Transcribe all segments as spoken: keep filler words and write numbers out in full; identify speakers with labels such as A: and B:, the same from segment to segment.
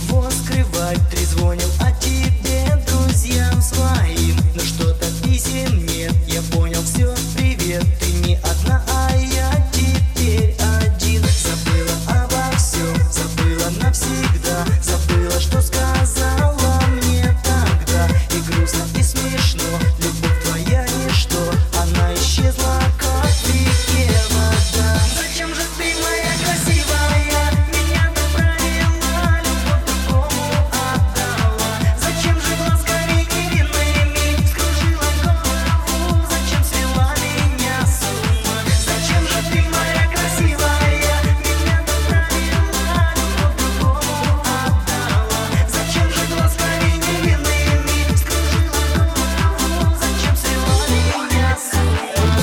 A: ничего скрывать. Трезвонил о тебе друзьям своим, но что-то писем нет. Я понял, все, привет, ты не одна, а я теперь один. Забыла обо всем, забыла навсегда, забыла, что сказала мне тогда. И грустно, и смешно, любовь твоя ничто, она исчезла, как в реке вода. Зачем же ты, моя красивая, меня направила, любовь другому отдала? Зачем же глазками невинными скружила голову? Зачем свела меня с ума? Зачем же ты, моя красивая, меня направила, любовь другому отдала? Зачем же глазками невинными скружила голову? Зачем свела меня с ума?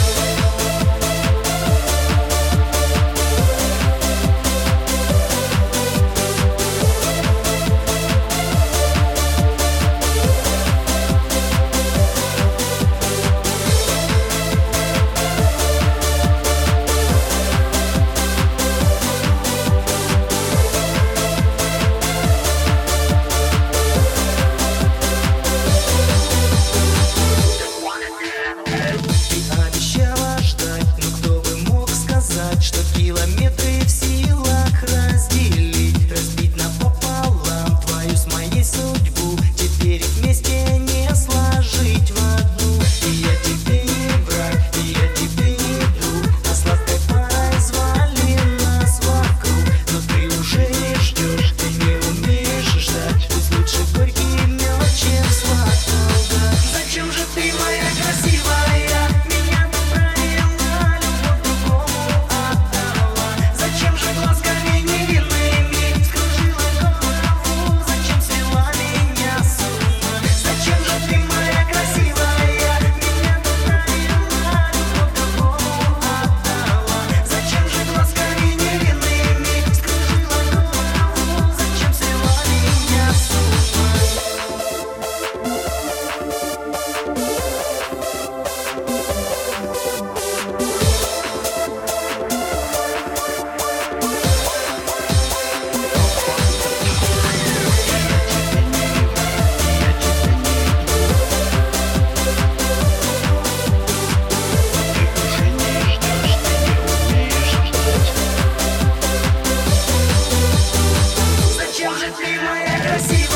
A: Ты обещала ждать, но кто бы мог сказать, что километры в силах разделить, разбить напополам твою с моей судьбу, теперь их вместе не сложить в одну. И я тебе не враг, и я тебе не друг, а сладкой парой звали нас вокруг. Но ты уже не ждешь, ты не умеешь ждать, пусть лучше горький мед, чем сладкий угар. Зачем же ты, моя красивая, меня направила, любовь другому отдала? Зачем же глазками невинными скружила голову? Зачем свела меня с ума? Зачем же ты, моя красивая, меня направила, любовь другому отдала? Зачем же глазками невинными скружила голову? Зачем свела меня с ума? Зачем же ты, моя красивая?